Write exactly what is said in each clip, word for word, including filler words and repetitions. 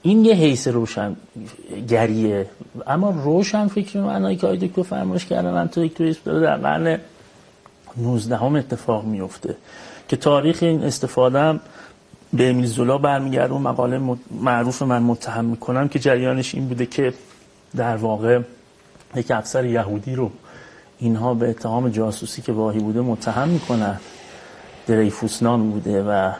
این یه حیث روشنگریه. اما روشن فکر معنایی که آقای دکتر فرمایش کردن انتلکتوالیسم داره در قرن نوزدهم اتفاق میفته که تاریخ این استفاده هم به امیل زولا برمیگرده. اون مقاله معروف من متهم میکنم که جریانش این بوده که در واقع یک افسر یهودی رو اینها به اتهام جاسوسی که واهی بوده متهم میکنن، دریفوس نام بوده و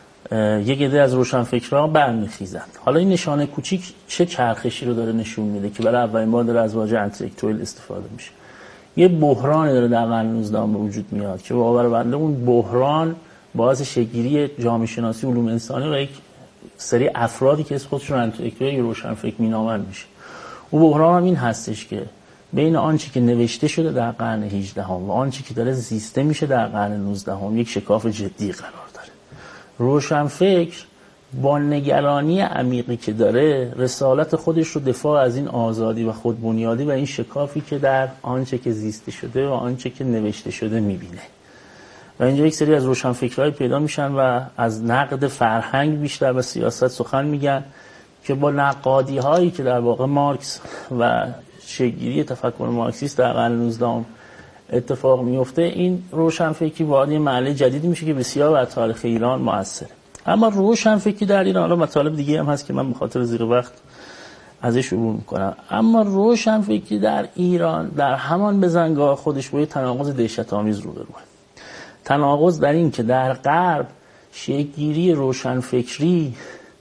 یک عده از روشنفکرها برمیخیزند. حالا این نشانه کوچیک چه چرخشی رو داره نشون میده که برای اولین بار داره از واژه انتلکتوال استفاده میشه. یه بحرانی داره در قرن نوزدهم به وجود میاد که باور بنده اون بحران باعث شکل‌گیری جامعه شناسی علوم انسانی و یک سری افرادی که اسم خودشون انتلکتوال یا روشنفکر مینامند میشه. اون بحران هم این هستش که بین آنچه که نوشته شده در قرن هجدهم و آنچه که داره زیسته میشه در قرن نوزدهم یک شکاف جدی قرار داره. روشنفکر با نگرانی عمیقی که داره رسالت خودش رو دفاع از این آزادی و خودبنیادی و این شکافی که در آنچه که زیسته شده و آنچه که نوشته شده میبینه. و اینجا یک سری از روشنفکرهای پیدا میشن و از نقد فرهنگ بیشتر و سیاست سخن میگن که با نقادی هایی که در واقع مارکس و شکل‌گیری تفکر مارکسیست در قرن نوزدهم اتفاق میفته، این روشنفکری وارد یه مرحله جدیدی میشه که بسیار بر تاریخ ایران موثره. اما روشنفکری در ایران، حالا مطالب دیگه هم هست که من به خاطر زیر وقت ازش عبور میکنم، اما روشنفکری در ایران در همان بزنگاه خودش با یه تناقض دهشت‌آمیز روبروه. تناقض در این که در غرب شکل‌گیری روشنفکری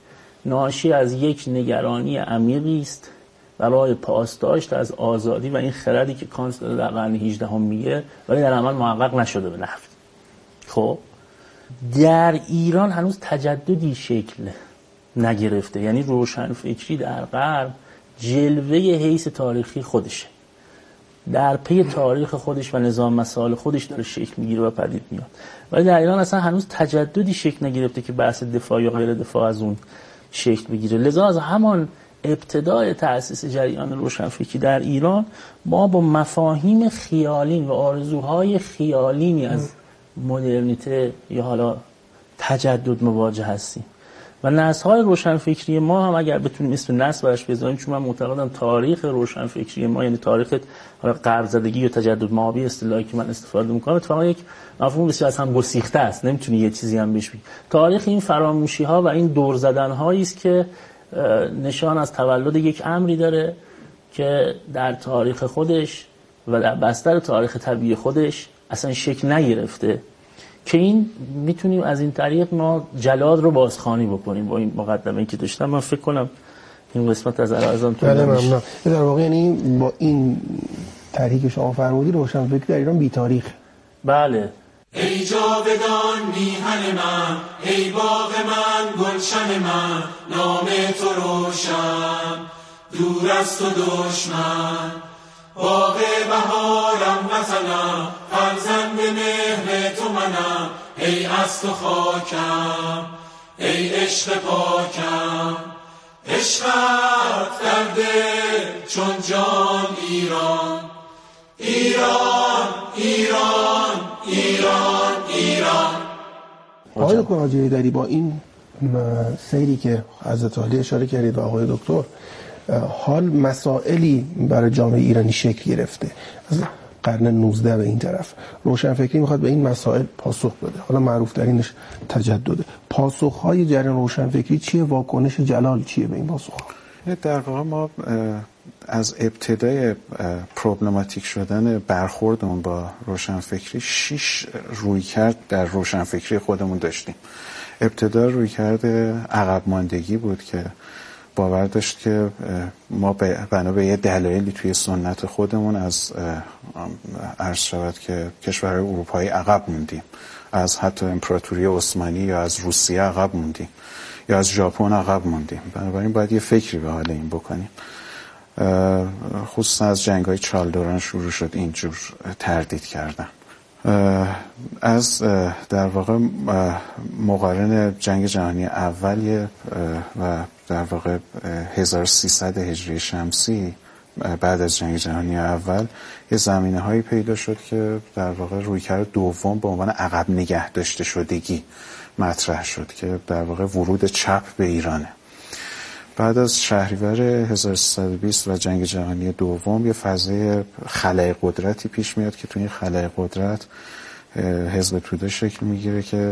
ناشی از یک نگرانی عمیقی است برای پاسداشت از آزادی و این خردی که کانت در قرن هجدهم میگه، ولی در عمل محقق نشده به نحوی. خب در ایران هنوز تجددی شکل نگرفته، یعنی روشنفکری در غرب جلوه حیث تاریخی خودشه، در پی تاریخ خودش و نظام مسائل خودش داره شکل میگیره و پدید میاد، ولی در ایران اصلا هنوز تجددی شکل نگرفته که بحث دفاع یا غیر دفاع از اون شکل بگیره. لذا از همان ابتدای تأسیس جریان روشنفکری در ایران ما با مفاهیم خیالین و آرزوهای خیالینی از مدرنیته یا حالا تجدد مواجه هستیم و نسل‌های روشنفکری ما هم اگر بتونیم اسم نسل برش بذاریم، چون من معتقدم تاریخ روشنفکری ما، یعنی تاریخ غرب زدگی یا تجدد مآبی اصطلاحی که من استفاده می‌کنم، اتفاقا یک مفهوم بسیار از هم گسیخته است، نمیتونی یه چیزی هم بهش بگی. تاریخ این فراموشی‌ها و این دور زدن‌هایی است که نشان از تولد یک امری داره که در تاریخ خودش و در بستر تاریخ طبیعی خودش اصلا شکل نگرفته، که این میتونیم از این طریق ما جلاد رو بازخوانی بکنیم. با این مقدمه‌ای که داشتم من فکر کنم این قسمت از عرضم تو بله ممنون. در واقع یعنی با این طریقی که شما فرمودید روشنفکری در ایران بی تاریخ. بله. ای جاودان میهن من، ای باغ من، گلشن من، نام تو روشن، دور از تو دشمن. باغ بهارم وطنم، فرزند مهر تو منم، ای از تو خاکم، ای عشق پاکم. عشقت در دل چون جان ایران، ایران ایران ایران ایران. آقای دکتر حاجی دری، با این سیری که حضرت عالی اشاره کردید و آقای دکتر، حال مسائلی برای جامعه ایرانی شکل گرفته از قرن نوزده به این طرف. روشنفکری میخواد به این مسائل پاسخ بده، حالا معروف ترینش تجدده. پاسخهای جریان روشنفکری چیه؟ واکنش جلال چیه به این پاسخ؟ در واقع ما از ابتدای پروبلماتیک شدن برخوردمون با روشنفکری شش رویکرد در روشنفکری خودمون داشتیم. ابتدا رویکرد عقب ماندگی بود که باور داشت که ما بنا به یه دلایلی توی سنت خودمون از عرض شود که کشورهای اروپایی عقب موندیم، از حتی امپراتوری عثمانی یا از روسیه عقب موندیم یا از ژاپن عقب موندیم. بنابراین باید یه فکری به حال این بکنیم. خصوصا از جنگ‌های چالدوران شروع شد اینجور تردید کردن. از در واقع مقارن جنگ جهانی اول و در واقع هزار و سیصد هجری شمسی بعد از جنگ جهانی اول یه زمینه هایی پیدا شد که در واقع رویکرد دوم به عنوان عقب نگه داشته شدگی مطرح شد که در واقع ورود چپ به ایرانه. بعد از شهریور هزار و سیصد و بیست و جنگ جهانی دوم یه فضای خلأ قدرتی پیش میاد که توی این خلأ قدرت حزب توده شکل میگیره که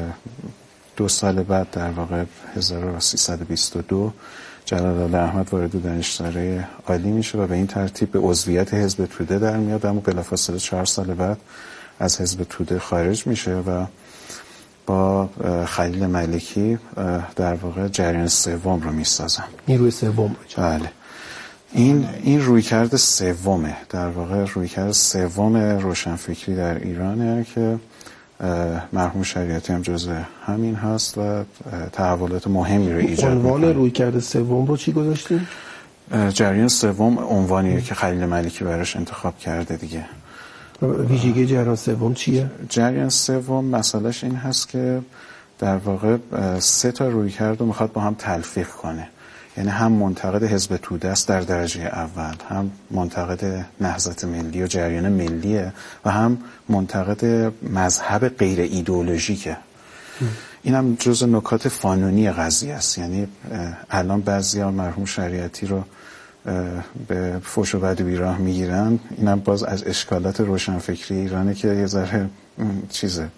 دو سال بعد در واقع هزار و سیصد و بیست و دو جلال الله احمد وارد دانشسرای عالی میشه و به این ترتیب به عضویت حزب توده در میاد، اما بلافاصله چهار سال بعد از حزب توده خارج میشه و با خلیل ملکی در واقع جریان سوم رو میسازن. نیروی سوم. بله. این این رویکرد سومه، در واقع رویکرد سوم روشنفکری در ایرانه که مرحوم شریعتی هم جزء همین هست و تحولات مهمی رو ایجاد میکنه. عنوان رویکرد سوم رو چی گذاشتیم؟ جریان سوم عنوانیه که خلیل ملکی براش انتخاب کرده دیگه. ویژگی جریان سوم چیه؟ جریان سوم مسئلهش این هست که در واقع سه تا رویکرد رو میخواد با هم تلفیق کنه. یعنی هم منتقد حزب توده است در درجه اول، هم منتقد نهضت ملی و جریان ملیه و هم منتقد مذهب غیر ایدئولوژیکه. این هم جز نکات فانونی قضیه است. یعنی الان بعضیا مرحوم شریعتی رو به فوش و بد و بیراه میگیرن، اینم باز از اشکالات روشنفکری ایرانه که یه ذره چیزه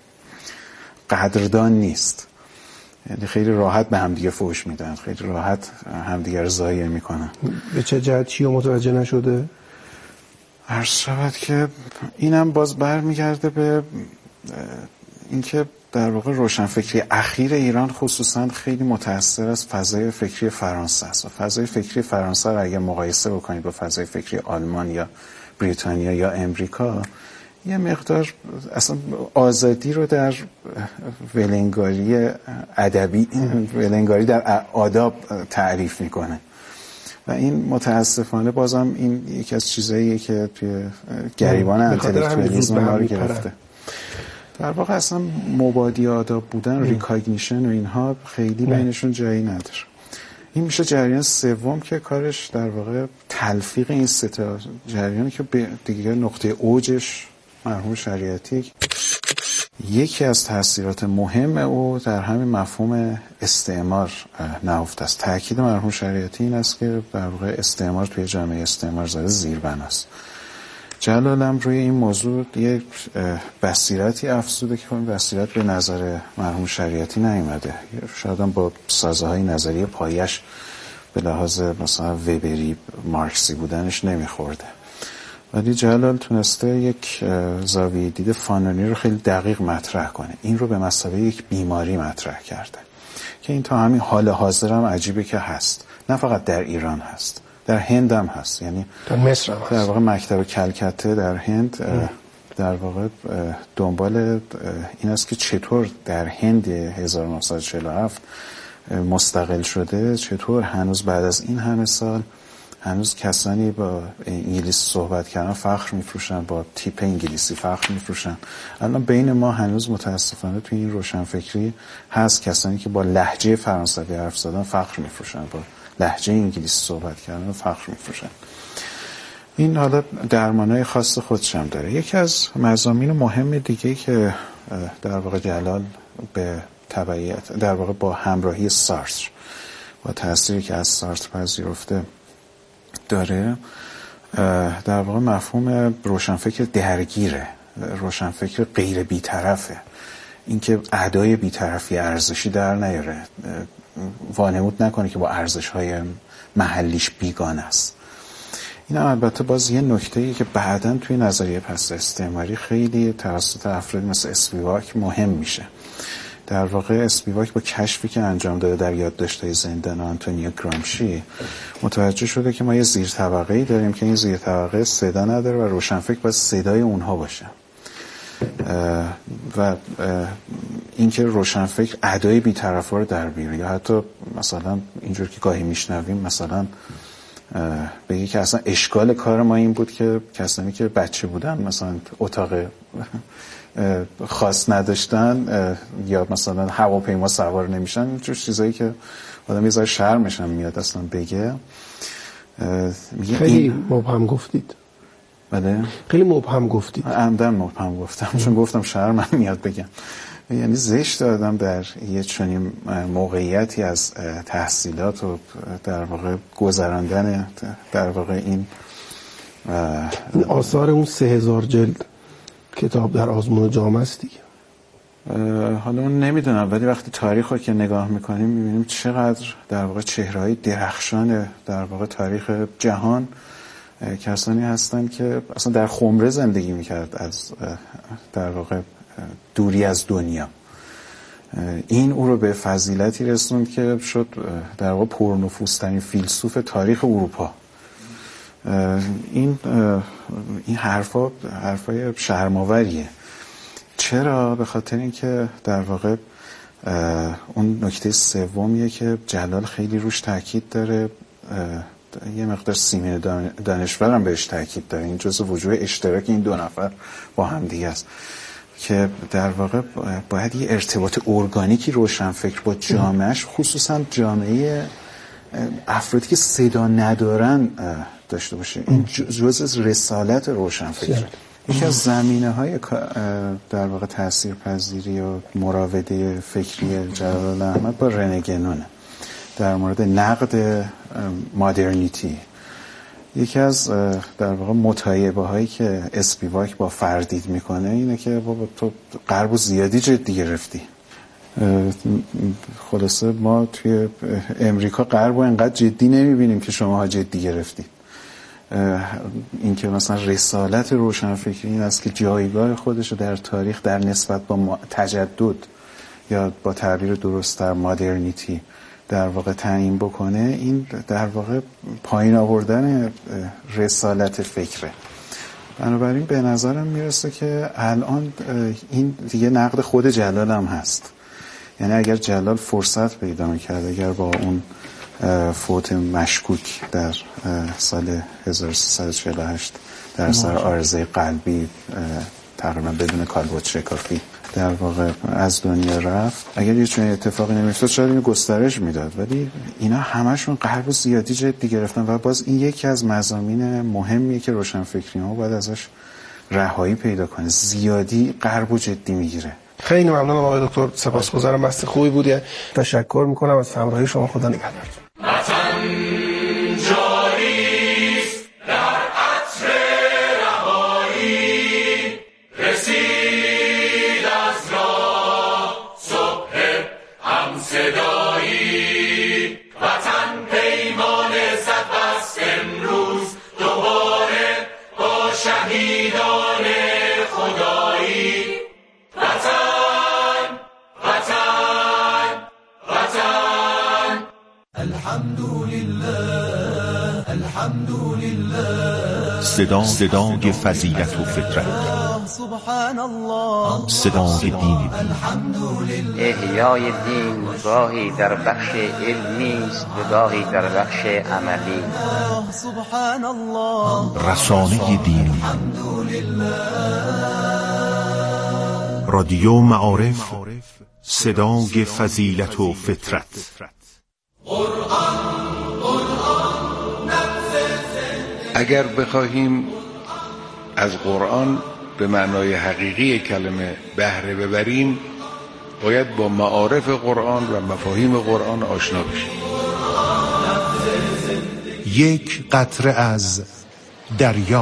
قدردان نیست. یعنی خیلی راحت به همدیگه فوش میدن، خیلی راحت همدیگه رو ضایع میکنن. به چه جهت چی رو متوجه نشده؟ عرض شود که اینم باز برمیگرده به اینکه در واقع روشنفکری اخیر ایران خصوصا خیلی متأثر از فضای فکری فرانسه است و فضای فکری فرانسه رو اگه مقایسه بکنید با فضای فکری آلمان یا بریتانیا یا امریکا، یه مقدار اصلا آزادی رو در ولنگاری ادبی، ولنگاری در آداب تعریف میکنه و این متاسفانه بازم این یکی از چیزاییه که توی گریبان انتلکتوالیسم ما رو گرفته. در واقع اصلا مبادی آداب بودن، ریکاگنیشن و اینها خیلی بینشون جایی نداره. این میشه جریان سوم که کارش در واقع تلفیق این سه تا جریانی که دیگه نقطه اوجش مرحوم شریعتی. یکی از تاثیرات مهم او در همین مفهوم استعمار نهفته است. تاکید مرحوم شریعتی این است که در واقع استعمار توی جامعه استعمار زده زیربناست. جلالم روی این موضوع یک بصیرتی افزوده که اون بصیرت به نظر مرحوم شریعتی نیامده. شاید هم با سازه‌های نظریه پایش به لحاظ مثلا وبری مارکسی بودنش نمیخورده، ولی جلال تونسته یک زاویه دید فانونی رو خیلی دقیق مطرح کنه. این رو به مثابه یک بیماری مطرح کرده که این تا همین حال حاضر هم عجیبه که هست. نه فقط در ایران هست، در هند هم هست. یعنی در مصر هم هست. در واقع مکتب کلکته در هند در واقع دنبال این است که چطور در هند هزار و نهصد و چهل و هفت مستقل شده، چطور هنوز بعد از این همه سال هنوز کسانی با انگلیسی صحبت کردن فخر میفروشن، با تیپ انگلیسی فخر میفروشن. الان بین ما هنوز متاسفانه توی این روشنفکری هست کسانی که با لهجه فرانسوی حرف زدن فخر میفروشن، با لهجه انگلیسی صحبت کردن فخر میفروشن. این حالا درمانای خاص خودش هم داره. یکی از مضامین مهم دیگه که در واقع جلال به تبعیت در واقع با همراهی سارتر، با تأثیری که از سارتر پذیرفته داره، در واقع مفهوم روشنفکر درگیره، روشنفکر غیر بی‌طرفه. اینکه ادای بی‌طرفی ارزشی در نیاره، وانمود نکنه که با ارزش‌های محلیش بیگانه است. این البته باز یه نکته‌ای که بعداً توی نظریه پس استعماری خیلی توسط افراد مثل اسپیواک مهم میشه. در واقع اسپیواک با کشفی که انجام داده در یادداشت‌های زندان آنتونیو گرامشی متوجه شده که ما یه زیر طبقه‌ای داریم که این زیر طبقه صدا نداره و روشنفکر باید صدای اونها باشه و اینکه روشنفکر ادای بی‌طرفا رو در بیاره، یا حتی مثلا اینجور که گاهی میشنویم مثلا بگه که اصلا اشکال کار ما این بود که کسانی که بچه بودن مثلا اتاق خاص نداشتن یا مثلا هواپیما سوار نمیشن، اینجور چیزایی که آدم یه ذره شرمش هم میاد اصلا بگه. خیلی این... مبهم گفتید. بله خیلی خیلی مبهم گفتید. عمدن مبهم گفتم چون گفتم شرمم میاد بگم. یعنی زشت آدم در یه چنین موقعیتی از تحصیلات و در واقع گذراندن در واقع این آثار اون سه هزار جلد کتاب در آزمون جامعه است دیگه. حالا اون نمیدونم، ولی وقتی تاریخ رو که نگاه میکنیم میبینیم چقدر در واقع چهره‌های درخشان در واقع تاریخ جهان کسانی هستن که اصلا در خمره زندگی میکرد، از در واقع دوری از دنیا. این او رو به فضیلتی رسوند که شد در واقع پرنفوذترین فیلسوف تاریخ اروپا. این این حرفا حرفای شرم‌آوریه. چرا؟ به خاطر اینکه در واقع اون نکته سومیه که جلال خیلی روش تاکید داره، یه مقدار سیمین دانشور هم بهش تاکید داره، این جزء وجوه اشتراک این دو نفر با هم دیگه است که در واقع باید یه ارتباط ارگانیکی روشنفکر با جامعهش، خصوصا جامعه افرادی که صدا ندارن، داشته باشه. این جزء رسالت روشنفکر. یکی از زمینه‌های در واقع تاثیرپذیری و مراوده فکری جلال احمد با رنه گنونه در مورد نقد مدرنیتی. یکی از در واقع مطایبه هایی که اسپیواک با فردید میکنه اینه که بابا تو غرب زیادی جدی گرفتی. خلاصه ما توی امریکا غرب رو انقدر جدی نمیبینیم که شماها جدی گرفتید. این که مثلا رسالت روشنفکری این است که جایگاه خودش رو در تاریخ در نسبت با تجدد یا با تعبیر درست‌تر مدرنیتی در واقع تعیین بکنه، این در واقع پایین آوردن رسالت فکره. بنابراین به نظرم میرسه که الان این دیگه نقد خود جلال هم هست. یعنی اگر جلال فرصت پیدا میکرد، اگر با اون فوت مشکوک در سال هزار و سیصد و چهل و هشت در سر عارضه قلبی تقریبا بدون کالبد شکافی در واقع از دنیا رفت، اگر یه چنین اتفاقی نمی‌افتاد شاید اینو گسترش میداد. ولی اینا همشون غرب زیادی جدی گرفتن و باز این یکی از مضامین مهمیه که روشنفکری ما باید ازش رهایی پیدا کنه. زیادی غرب جدی میگیره. خیلی ممنونم آقای دکتر، سپاسگزارم، بحث خوبی بود. تشکر میکنم از همراهی شما. خدا نگهدارتون. صدا صدای فضیلت و فطرت، صدای دین، احیای دین گاهی در بخش علمی است و گاهی در بخش عملی. رسانه دین، رادیو معارف، صدای فضیلت و فطرت. اگر بخواهیم از قرآن به معنای حقیقی کلمه بهره ببریم، باید با معارف قرآن و مفاهیم قرآن آشنا بشیم. یک قطره از دریا.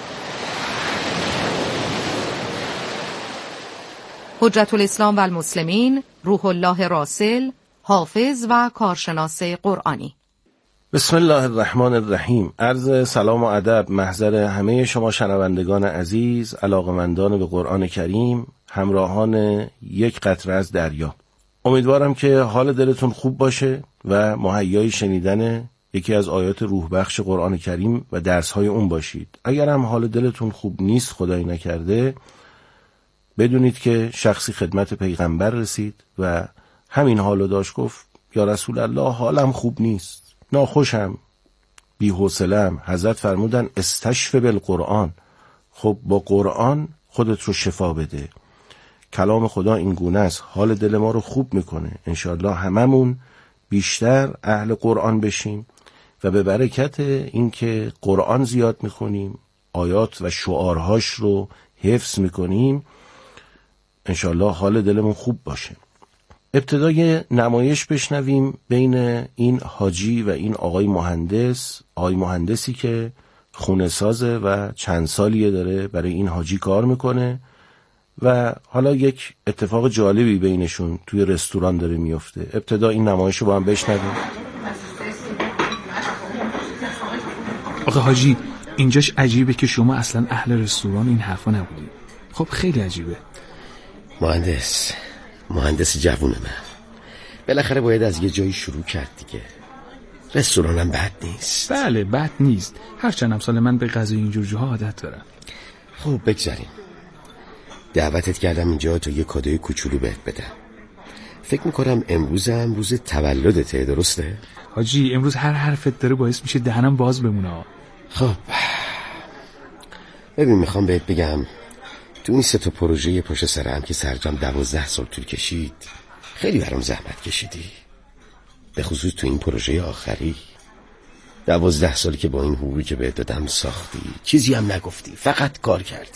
حجت الاسلام و المسلمین روح الله راسل، حافظ و کارشناس قرآنی. بسم الله الرحمن الرحیم. عرض سلام و ادب محضر همه شما شنوندگان عزیز، علاقمندان به قرآن کریم، همراهان یک قطره از دریا. امیدوارم که حال دلتون خوب باشه و مهیای شنیدن یکی از آیات روح بخش قرآن کریم و درس‌های اون باشید. اگر هم حال دلتون خوب نیست، خدایی نکرده، بدونید که شخصی خدمت پیغمبر رسید و همین حالو داشت، گفت یا رسول الله حالم خوب نیست، ناخوشم، بی‌حوصله‌ام. حضرت فرمودن استشفی بالقرآن. خب با قرآن خودت رو شفا بده. کلام خدا این گونه است، حال دل ما رو خوب میکنه. انشاءالله هممون بیشتر اهل قرآن بشیم و به برکت اینکه قرآن زیاد میخونیم، آیات و شعارهاش رو حفظ میکنیم، انشالله حال دلمون خوب باشه. ابتدای نمایش بشنویم بین این حاجی و این آقای مهندس. آقای مهندسی که خونه سازه و چند سالیه داره برای این حاجی کار میکنه و حالا یک اتفاق جالبی بینشون توی رستوران داره میفته. ابتدا این نمایش رو با هم بشنویم. آقا حاجی، اینجاش عجیبه که شما اصلا اهل رستوران این حرفا نبودی. خب خیلی عجیبه. مهندس مهندس جوون من، بالاخره باید از یه جایی شروع کرد دیگه. رستورانم بد نیست. بله بد نیست، هر چند سال من به غذای اینجور جاها عادت دارم. خب بگذاریم. دعوتت کردم اینجا تا یه کادوی کوچولو بهت بدم. فکر میکنم امروز هم روز تولدته، درسته؟ حاجی امروز هر حرفت داره باعث میشه دهنم باز بمونه. خب ببین، میخوام بهت بگم تو این سه تا پروژه پشت سرم که سرجم دوازده سال طول کشید، خیلی برام زحمت کشیدی. به خصوص تو این پروژه آخری دوازده سالی که با این حقوقی که بهت دادم ساختی، چیزی هم نگفتی، فقط کار کردی.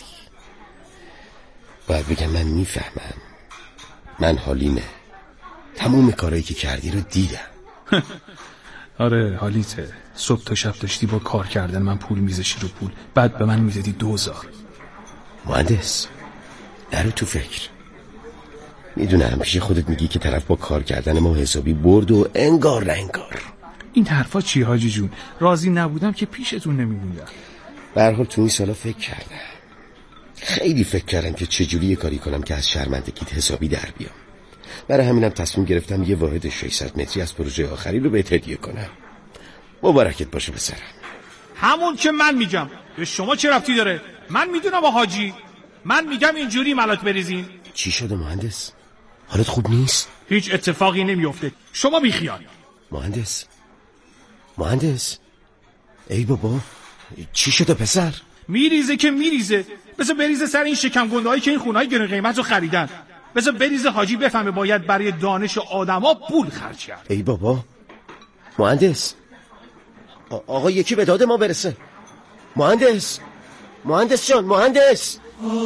باید بگم من میفهمم، من حالیمه، تمام کارهایی که کردی رو دیدم. آره حالیته، صبح تا شب داشتی با کار کردن من پول میذاشی رو پول، بعد به من میدادی دوزار. مهندس درو تو فکر. میدونم پیش خودت میگی که طرف با کار کردن ما حسابی برد و انگار نه انگار. این حرفا چی حاجی جون؟ راضی نبودم که پیشتون نمیموندم. به هر حال تو این سالا فکر کردم، خیلی فکر کردم که چجوری یه کاری کنم که از شرمندگیت حسابی در بیام. برای همینم تصمیم گرفتم یه واحد ششصد متری از پروژه آخری رو بهت هدیه کنم. مبارکت باشه پسرم. همون که من میگم، به شما چه ربطی داره؟ من میدونم با حاجی، من میگم اینجوری ملات بریزین. چی شده مهندس؟ حالت خوب نیست؟ هیچ اتفاقی نمیفته، شما بیخیال. مهندس مهندس ای بابا، چی شده پسر؟ میریزه که میریزه، بذار بریزه سر این شکم گنده‌هایی که این خونه‌های گرون قیمت رو خریدن. بذار بریزه حاجی بفهمه باید برای دانش آدما پول خرج کرد. ای بابا مهندس، آقا یکی به داد ما برسه. مهندس مهندس جان، مهندس.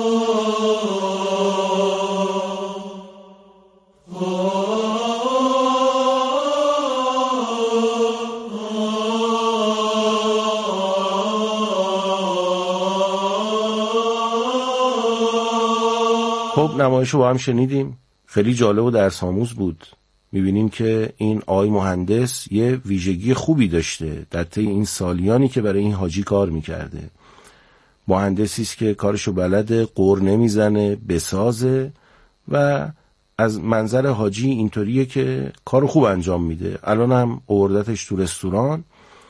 خب نمایش رو با هم شنیدیم، خیلی جالب و درس آموز بود. میبینیم که این آقای مهندس یه ویژگی خوبی داشته در طی این سالیانی که برای این حاجی کار میکرده. مهندسی است که کارشو بلده، قور نمیزنه، بسازه و از منظر حاجی اینطوریه که کارو خوب انجام میده. الان هم آوردتش تو رستوران،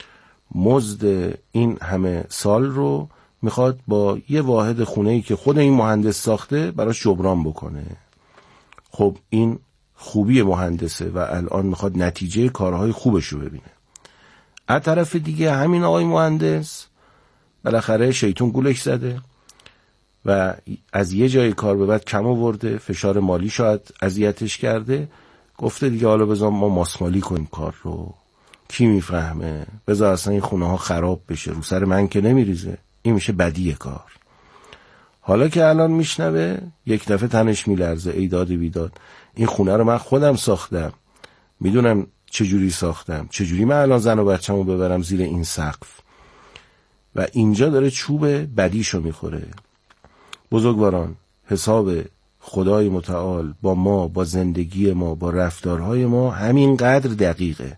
مزد این همه سال رو میخواد با یه واحد خونه‌ای که خود این مهندس ساخته براش جبران بکنه. خب این خوبی مهندسه و الان میخواد نتیجه کارهای خوبش رو ببینه. از طرف دیگه همین آقای مهندس بالاخره شیطون گولش زده و از یه جای کار به بعد کم آورده، فشار مالی شاید اذیتش کرده، گفته دیگه حالا بذار ما ماسمالی کنیم کار رو، کی میفهمه، بذار اصلا این خونه ها خراب بشه، رو سر من که نمیریزه. این میشه بدی کار. حالا که الان میشنوه یک دفعه تنش میلرزه، ای داد بیداد، این خونه رو من خودم ساختم، میدونم چجوری ساختم، چجوری من الان زن و بچه‌مو ببرم زیر این سقف. و اینجا داره چوب بدیشو میخوره. بزرگواران، حساب خدای متعال با ما، با زندگی ما، با رفتارهای ما همینقدر دقیقه.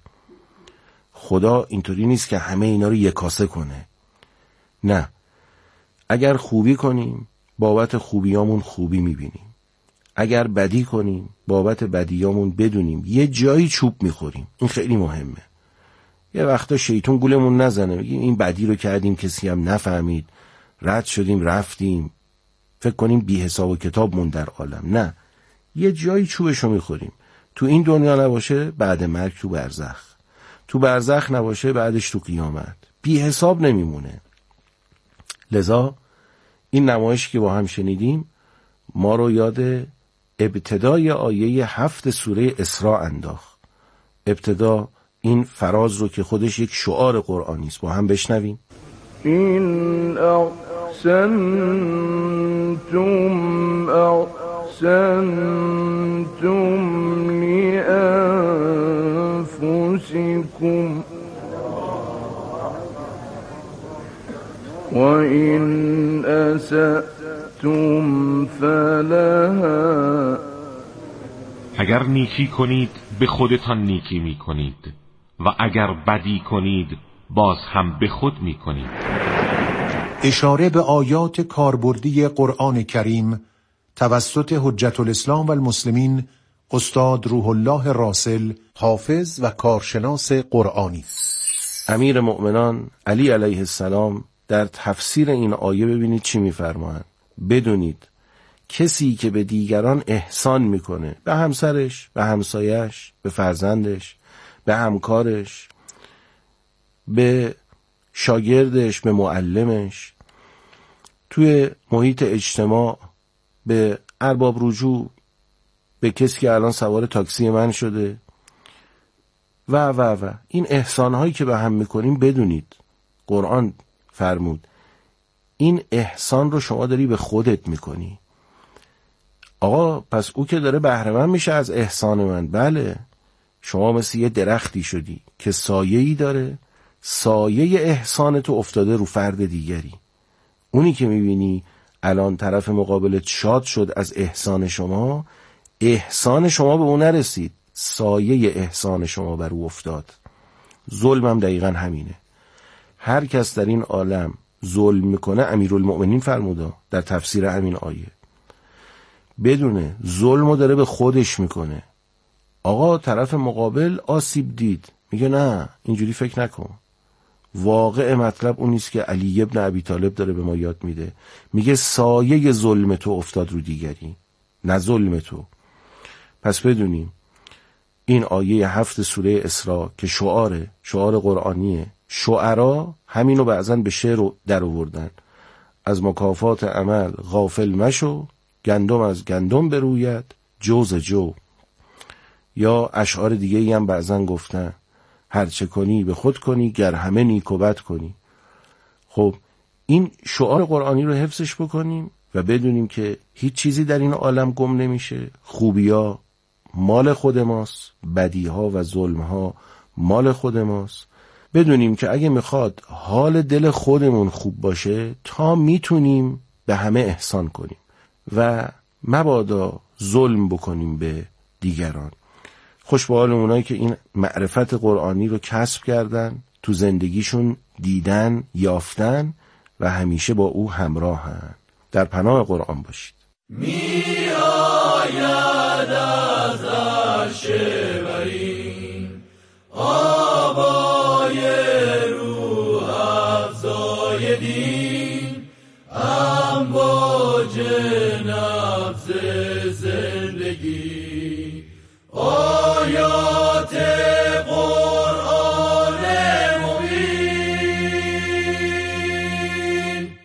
خدا اینطوری نیست که همه اینا رو یکاسه کنه. نه، اگر خوبی کنیم بابت خوبیامون خوبی میبینیم، اگر بدی کنیم بابت بدیامون بدونیم یه جایی چوب میخوریم. این خیلی مهمه. یه وقتا شیطون گولمون نزنه بگیم این بدی رو کردیم کسی هم نفهمید، رد شدیم رفتیم، فکر کنیم بی حساب و کتاب مون در عالم. نه، یه جایی چوبشو میخوریم. تو این دنیا نباشه بعد مرگ تو برزخ، تو برزخ نباشه بعدش تو قیامت، بی حساب نمیمونه. لذا این نمایشی که با هم شنیدیم ما رو یاد ابتدای آیه هفت سوره اسراء انداخت. ابتدا این فراز رو که خودش یک شعار قرآنی است با هم بشنویم. این احسنتم احسنتم أحسنتم لأنفسكم وإن أسأتم فلها. اگر نیکی کنید به خودتان نیکی می کنید و اگر بدی کنید باز هم به خود می کنید. اشاره به آیات کاربردی قرآن کریم توسط حجت الاسلام و المسلمین استاد روح الله راسل، حافظ و کارشناس قرآنی. امیر مؤمنان علی علیه السلام در تفسیر این آیه ببینید چی می‌فرمایند. بدونید کسی که به دیگران احسان میکنه، به همسرش، به همسایش، به فرزندش، به همکارش، به شاگردش، به معلمش، توی محیط اجتماع، به ارباب رجوع، به کسی که الان سوار تاکسی من شده و و و این احسانهایی که به هم میکنیم بدونید قرآن فرمود این احسان رو شما داری به خودت میکنی. آقا پس او که داره بهره‌مند میشه از احسان من. بله، شما مثل یه درختی شدی که سایه‌ای داره، سایه احسان تو افتاده رو فرد دیگری. اونی که میبینی الان طرف مقابلت شاد شد از احسان شما، احسان شما به اون نرسید، سایه احسان شما بر او افتاد. ظلم هم دقیقا همینه. هر کس در این عالم ظلم میکنه، امیرالمؤمنین فرموده در تفسیر همین آیه، بدونه ظلمو داره به خودش میکنه. آقا طرف مقابل آسیب دید، میگه نه اینجوری فکر نکن. واقع مطلب اون نیست که علی ابن ابی طالب داره به ما یاد میده، میگه سایه ظلم تو افتاد رو دیگری، نه ظلم تو. پس بدونیم این آیه هفت سوره اسراء که شعاره، شعار قرآنیه، شعرا همینو بعضن به شعر در آوردن. از مکافات عمل غافل مشو، گندم از گندم بروید جوز جو. یا اشعار دیگه ای هم بعضن گفتن هرچه کنی به خود کنی گر همه نیک و بد کنی. خب این شعار قرآنی رو حفظش بکنیم و بدونیم که هیچ چیزی در این عالم گم نمیشه. خوبیا مال خود ماست، بدیها و ظلمها مال خود ماست. بدونیم که اگه میخواد حال دل خودمون خوب باشه تا میتونیم به همه احسان کنیم و مبادا ظلم بکنیم به دیگران. خوش به حال اونایی که این معرفت قرآنی رو کسب کردن، تو زندگیشون دیدن، یافتن و همیشه با او همراهن. در پناه قرآن باشید. می آید از عرش برین آبای روح افزای دین، امواج نبض زندگی، آیات قرآن مبین.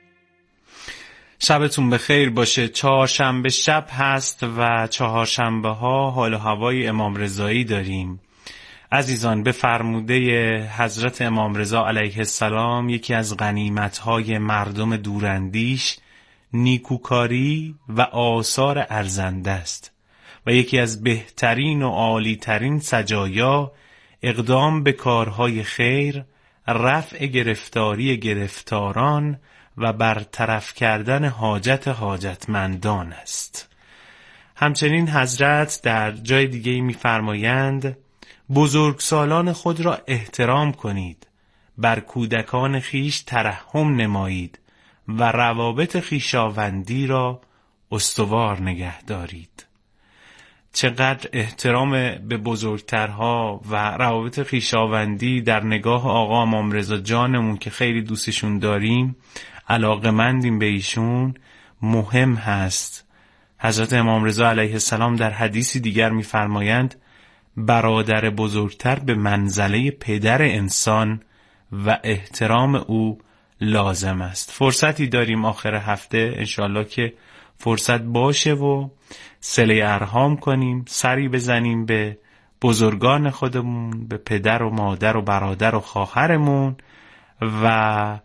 شبتون بخیر باشه. چهارشنبه شب هست و چهارشنبه ها حال و هوای امام رضایی داریم. عزیزان، به فرموده حضرت امام رضا علیه السلام یکی از غنیمت‌های مردم دوراندیش نیکوکاری و آثار ارزنده است و یکی از بهترین و عالی‌ترین سجایا اقدام به کارهای خیر، رفع گرفتاری گرفتاران و برطرف کردن حاجت حاجتمندان است. همچنین حضرت در جای دیگه می‌فرمایند بزرگسالان خود را احترام کنید، بر کودکان خیش ترحم نمایید و روابط خویشاوندی را استوار نگه دارید. چقدر احترام به بزرگترها و روابط خویشاوندی در نگاه آقا امام رضا جانمون که خیلی دوستشون داریم، علاقه‌مندیم به ایشون، مهم هست. حضرت امام رضا علیه السلام در حدیثی دیگر می‌فرمایند برادر بزرگتر به منزله پدر انسان و احترام او لازم است. فرصتی داریم آخر هفته انشالله که فرصت باشه و صله ارحام کنیم، سری بزنیم به بزرگان خودمون، به پدر و مادر و برادر و خواهرمون و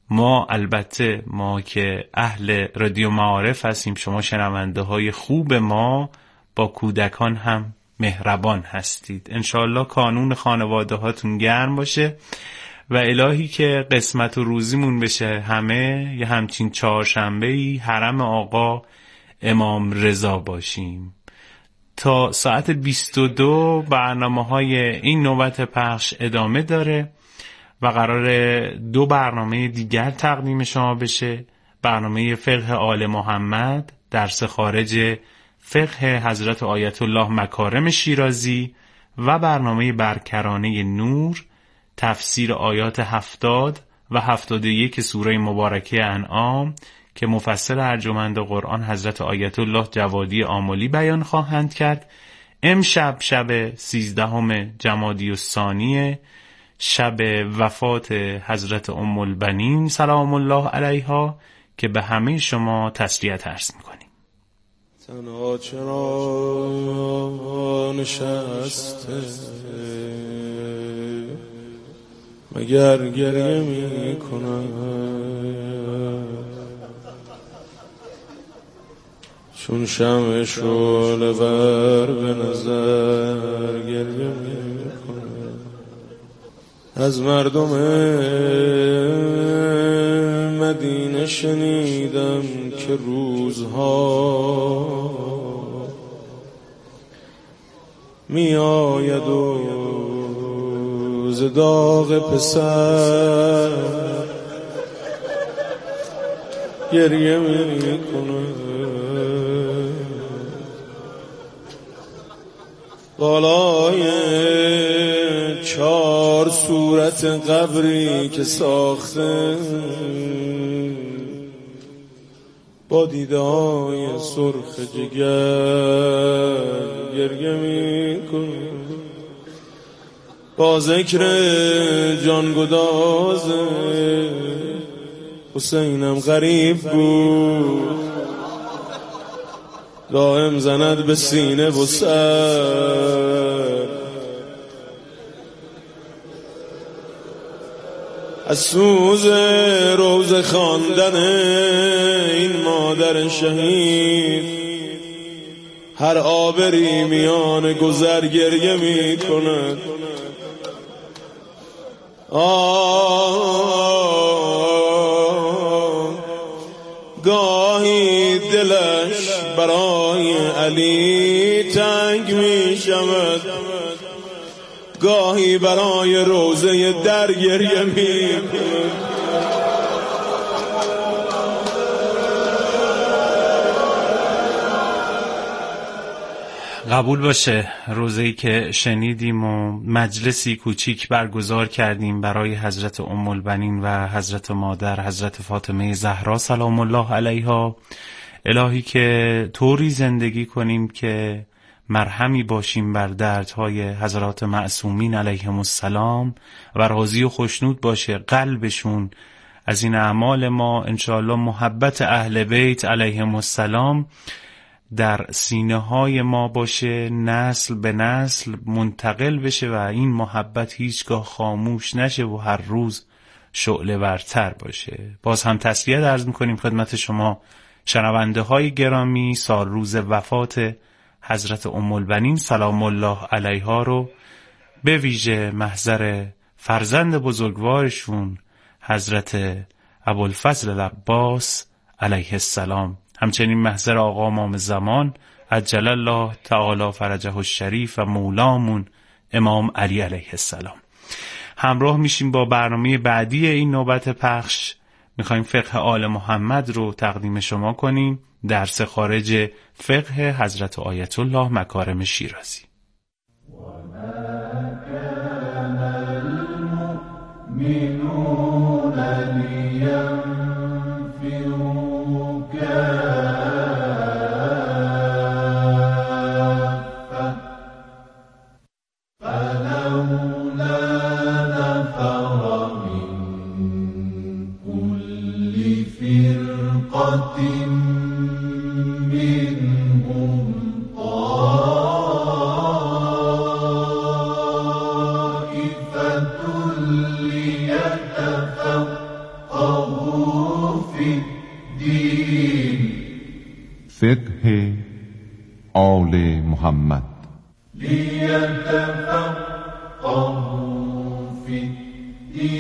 ما البته ما که اهل رادیو معارف هستیم، شما شنونده های خوب ما با کودکان هم مهربان هستید. انشاءالله کانون خانواده هاتون گرم باشه و الهی که قسمت و روزیمون بشه همه یه همچین چهارشنبه‌ای حرم آقا امام رضا باشیم. تا ساعت بیست و دو برنامه های این نوبت پخش ادامه داره و قرار دو برنامه دیگر تقدیم شما بشه. برنامه فقه آل محمد، درس خارج فقه حضرت آیت الله مکارم شیرازی و برنامه برکرانه نور، تفسیر آیات هفتاد و هفتاد و یک سوره مبارکه انعام که مفسر ارجمند قرآن حضرت آیت الله جوادی آملی بیان خواهند کرد. امشب شب سیزدهم جمادی الثانی، شب وفات حضرت ام البنین سلام الله علیها که به همه شما تسلیت عرض میکنیم. تنها چرا نشسته مگر گریه می کنم، چون شمع شعله ور به نظر گریه می کنم. از مردم مدینه شنیدم که روزها می آید و ز داغ پسر گریه می کنم. بالای چار صورت قبری که ساخته با دیده‌های سرخ جگر گریه می کنم. با ذکر جانگداز حسینم غریب بود، دائم زند به سینه و سر. از سوز روز خواندن این مادر شهید هر آبری میان گذر گریه می کند. آه گاهی دلش برای علی تنگ می شود، گاهی برای روزه در گریه می کند. قبول باشه روزه‌ای که شنیدیم و مجلسی کوچیک برگزار کردیم برای حضرت ام البنین و حضرت مادر حضرت فاطمه زهرا سلام الله علیها. الهی که طوری زندگی کنیم که مرهمی باشیم بر دردهای حضرات معصومین علیهم السلام و راضی و خوشنود باشه قلبشون از این اعمال ما. انشاءالله محبت اهل بیت علیهم السلام در سینه های ما باشه، نسل به نسل منتقل بشه و این محبت هیچگاه خاموش نشه و هر روز شعله ورتر باشه. باز هم تسلیت عرض میکنیم خدمت شما شنونده های گرامی. سال روز وفات حضرت ام البنین سلام الله علیها رو به ویژه محضر فرزند بزرگوارشون حضرت ابوالفضل العباس علیه السلام، همچنین محضر آقا امام زمان عجل الله تعالی فرجه الشریف و مولامون امام علی علیه السلام همراه میشیم با برنامه بعدی این نوبت پخش. میخوایم فقه آل محمد رو تقدیم شما کنیم، درس خارج فقه حضرت آیت الله مکارم شیرازی. طائفة ليكونوا فقه آل محمد. لیتفقهوا فی